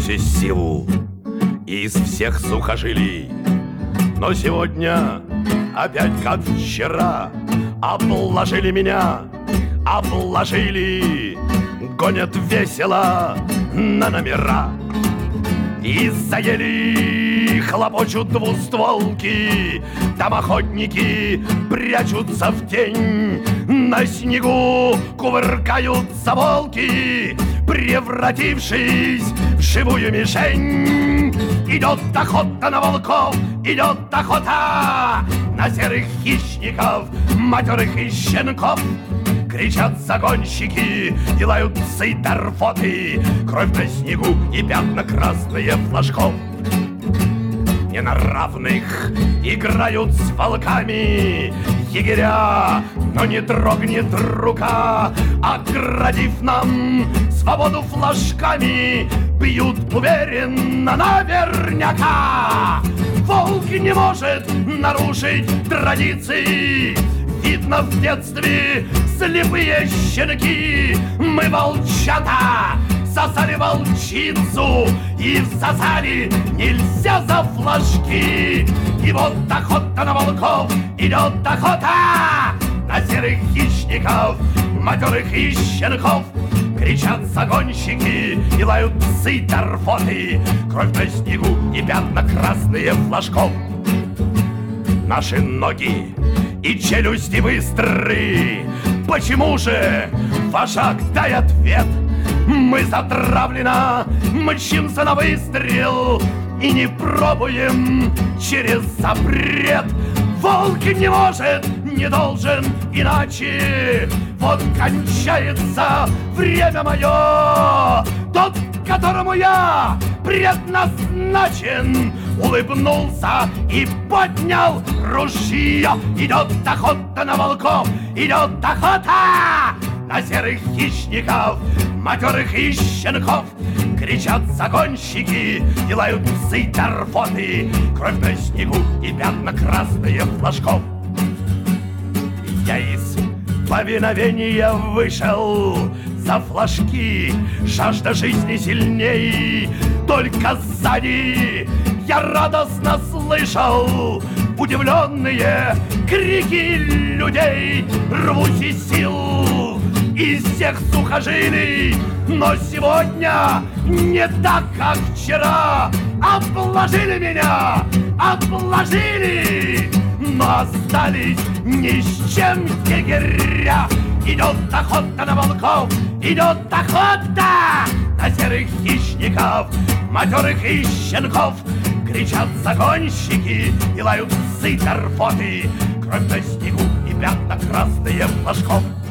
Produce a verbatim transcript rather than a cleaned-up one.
все силу из всех сухожилий. Но сегодня опять как вчера обложили меня, обложили, гонят весело на номера. И заели хлопочут двустволки, там охотники прячутся в тень. На снегу кувыркаются волки, превратившись в живую мишень. Идет охота на волков, идет охота на серых хищников, матерых и щенков. Кричат загонщики, и лают псы да рвоты, кровь на снегу и пятна красные флажков. Не на равных играют с волками егеря, но не дрогнет рука, оградив нам свободу флажками, бьют уверенно наверняка. Волк не может нарушить традиции. Видно, в детстве слепые щенки. Мы, волчата, сосали волчицу и всосали нельзя за флажки. И вот охота на волков, идет охота на серых хищников, матерых и щенков. Кричат загонщики и лают псы да рвоты, кровь на снегу и пятна красные флажков. Наши ноги и челюсти быстры. Почему же, вожак, дай ответ? Мы затравленно мчимся на выстрел и не пробуем через запрет. Волк не может, не должен иначе. Вот кончается время мое. Тот, которому я предназначен, улыбнулся и поднял ружье. Идет охота на волков, идет охота на серых хищников, матерых и щенков. Кричат загонщики и лают псы да рвоты, кровь на снегу и пятна красные флажков. Я из повиновения вышел за флажки, жажда жизни сильней. Только сзади я радостно слышал удивленные крики людей. Рвусь из сил, из всех сухожилий, но сегодня не так, как вчера. Обложили меня, обложили, но остались ни с чем егеря. Идет охота на волков, идет охота на серых хищников, матерых и щенков. Кричат загонщики и лают псы да рвоты, кровь на снегу и пятна красные флажков.